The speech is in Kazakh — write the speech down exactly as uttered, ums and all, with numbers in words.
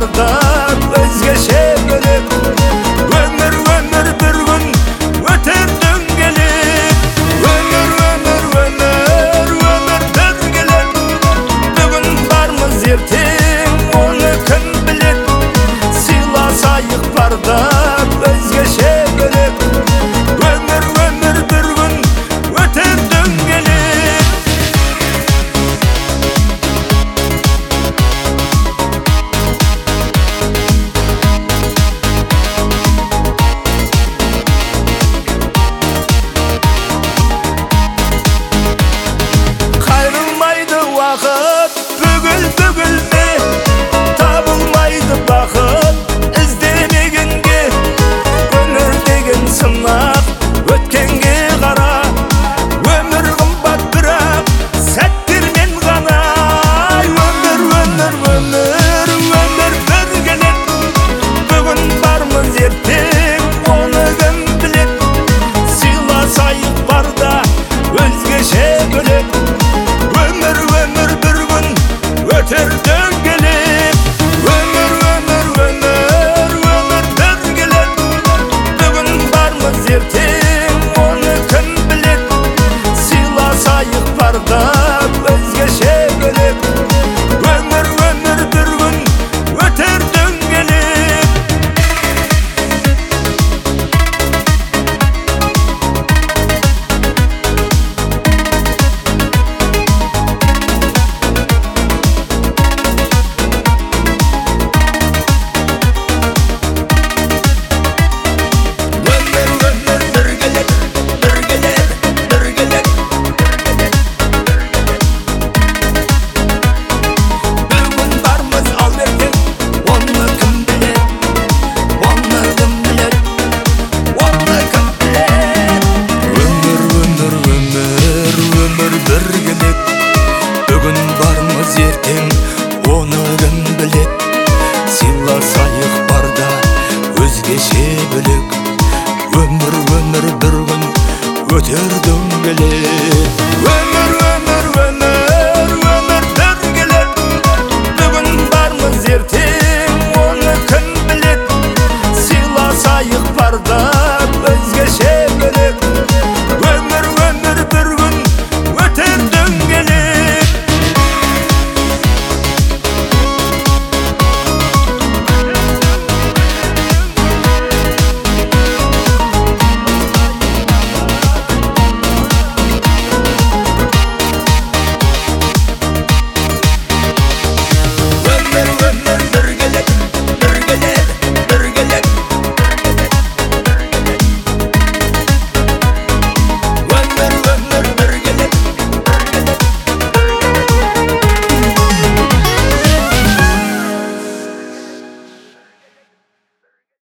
барда өзгеше бөлек. Өмір, өмір бір күн өтер дөңгелек. Өмір, өмір, өмір, өмір дөңгелек. Бүгін бармыз ертең, оны кім білет. Сыйласайық барда өзгеше бөлек. Өмір, өмір бір күн өтер дөңгелек. Қайрылмайды уақыт бүгіл-бүгілде, табылмайды бақыт іздемегенге. Өмір деген сынақ, өткенге қара. Өмір қымбат бірақ сәттермен ғана. Өмір, өмір, өмір, өмір бір келет. Бүгін бармыз ертең, оны кім білет. Сыйласайық барда өзгеше бөлек. Өмір, өмір бір күн өтер дөңгелек. Өмір, өмір, өмір, өмір дөңгелек. Бүгін бармыз ертең, оны кім білет. Сыйласайық барда өзгеше бөлек. Өмір, өмір бір күн өтер дөңгелек. Өмір, өмір бір келет, бір келет, бір келет. Бүгін бармыз ал ертең, оны кім білет. Оны кім білет, оны кім білет. Өмір, өмір, өмір, өмір бір келет. Бүгін бармыз ертең, оны кім білет. Сыйласайық барда өзгеше бөлек. Өмір, өмір бір күн өтер дөңгелек.